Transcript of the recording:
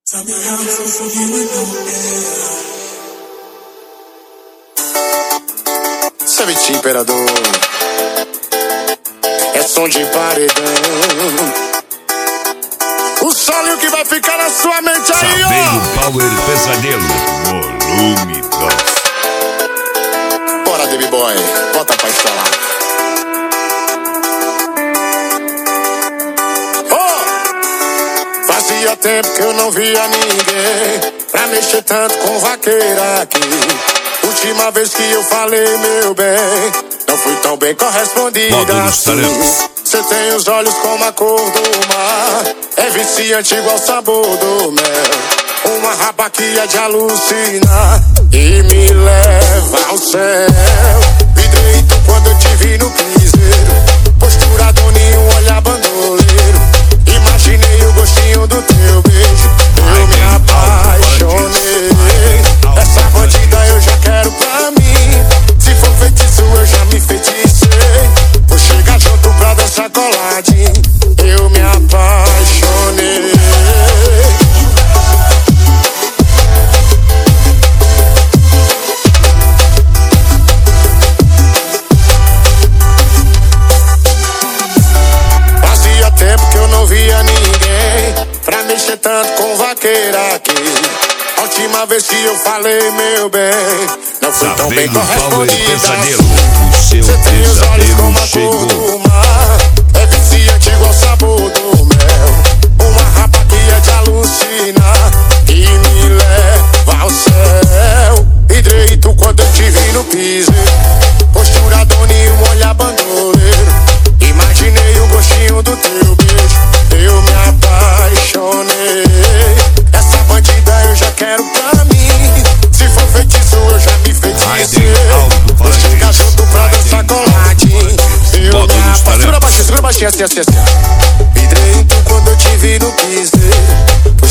Savete Imperador, é som de paredão. O solo que vai ficar na sua mente aí, ó. Saveiro Power Pesadelo, volume 2. Bora, Baby Boy, bota pra instalar. Fazia tempo que eu não via ninguém pra mexer tanto com vaqueira aqui. Última vez que eu falei, meu bem, não fui tão bem correspondida assim. Cê tem os olhos como a cor do mar, é viciante igual o sabor do mel. Uma raba que é de alucinar e me leva ao céu. Vi direito quando eu te vi no piseiro, postura doninho, olhar bandoleiro. Imaginei o gostinho do teu beijo, eu me apaixonei. Essa bandida eu já quero pra mim, se for feitiço eu já me feticei. Vou chegar junto pra dançar coladinho, eu me apaixonei. Fazia tempo que eu não via ninguém pra mexer tanto com vaqueira aqui. A última vez que eu falei, meu bem, não fui tão bem correspondida assim. Cê tem os olhos como a cor do mar, é viciante igual o sabor do mel. Uma rapa que é de alucinar e me leva ao céu. E direito quando eu te vi no piseiro, postura doninho, olhar bandoleiro. Imaginei o gostinho do teu beijo, eu me apaixonei. Essa bandida eu já quero pra mim, se for feitiço eu já me feticei. Vou chegar junto pra dançar coladinho, eu me apaixonei. Segura baixinho, assim. Vi direito quando eu te vi no piseiro,